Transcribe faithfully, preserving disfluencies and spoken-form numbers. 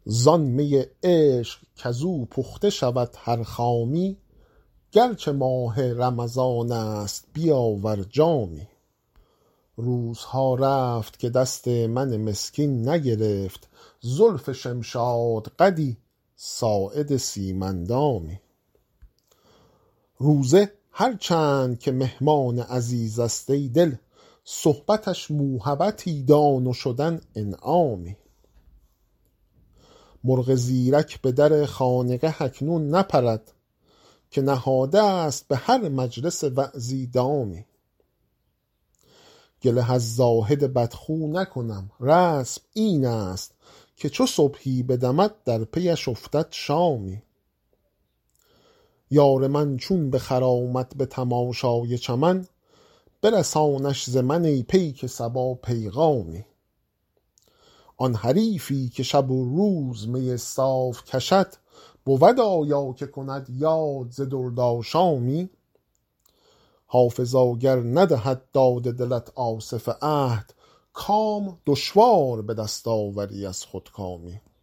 زان می عشق کزو پخته شود هر خامی، گرچه ماه رمضان است بیاور جامی. روزها رفت که دست من مسکین نگرفت، زلف شمشاد قدی ساعد سیمندامی. روزه هر چند که مهمان عزیز است ای دل، صحبتش موهبتی دان و شدن انعامی. مرغ زیرک به در خانقه اکنون نپرد، که نهاده است به هر مجلس وعظی دامی. گله از زاهد بدخو نکنم، رسم این است که چو صبحی بدمد در پیش افتد شامی. یار من چون بخرامد به تماشای چمن، برسانش ز من ای پیک صبا پیغامی. آن حریفی که شب و روز می صاف کشد، بود آیا که کند یاد ز درد آشامی. حافظا گر ندهد داد دلت آصف عهد، کام دشوار به دست آوری از خودکامی.